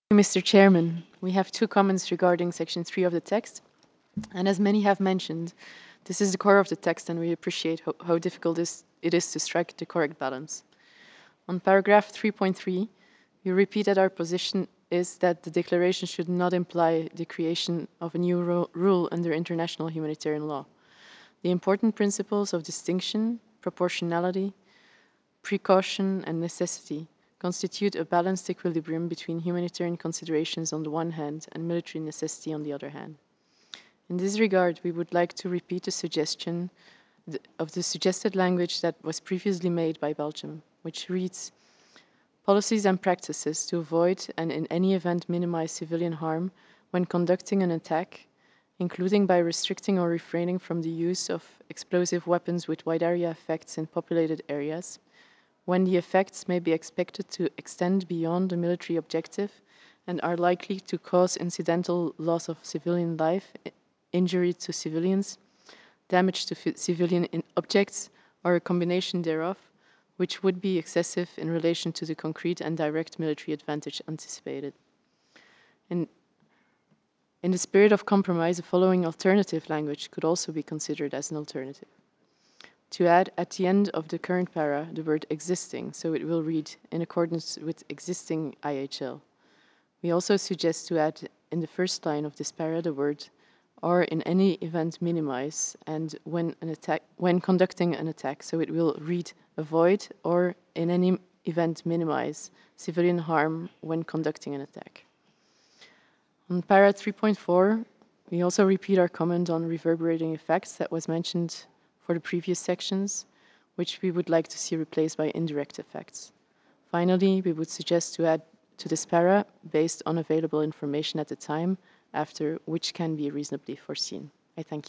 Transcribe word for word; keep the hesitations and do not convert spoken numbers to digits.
Mister Chairman, we have two comments regarding section three of the text. And as many have mentioned, this is the core of the text and we appreciate how, how difficult is, it is to strike the correct balance. On paragraph three point three, we repeat that our position is that the declaration should not imply the creation of a new ro rule under international humanitarian law. The important principles of distinction, proportionality, precaution, and necessity constitute a balanced equilibrium between humanitarian considerations on the one hand and military necessity on the other hand. In this regard, we would like to repeat a suggestion of the suggested language that was previously made by Belgium, which reads, policies and practices to avoid and in any event minimize civilian harm when conducting an attack, including by restricting or refraining from the use of explosive weapons with wide area effects in populated areas, when the effects may be expected to extend beyond the military objective and are likely to cause incidental loss of civilian life, injury to civilians, damage to civilian objects, or a combination thereof, which would be excessive in relation to the concrete and direct military advantage anticipated. In, in the spirit of compromise, the following alternative language could also be considered as an alternative. To add at the end of the current para the word existing, so it will read in accordance with existing I H L. We also suggest to add in the first line of this para the word or in any event minimize and when an attack when conducting an attack, so it will read avoid or in any event minimize civilian harm when conducting an attack. On para three point four, we also repeat our comment on reverberating effects that was mentioned for the previous sections, which we would like to see replaced by indirect effects. Finally, we would suggest to add to this para based on available information at the time, after which can be reasonably foreseen. I thank you.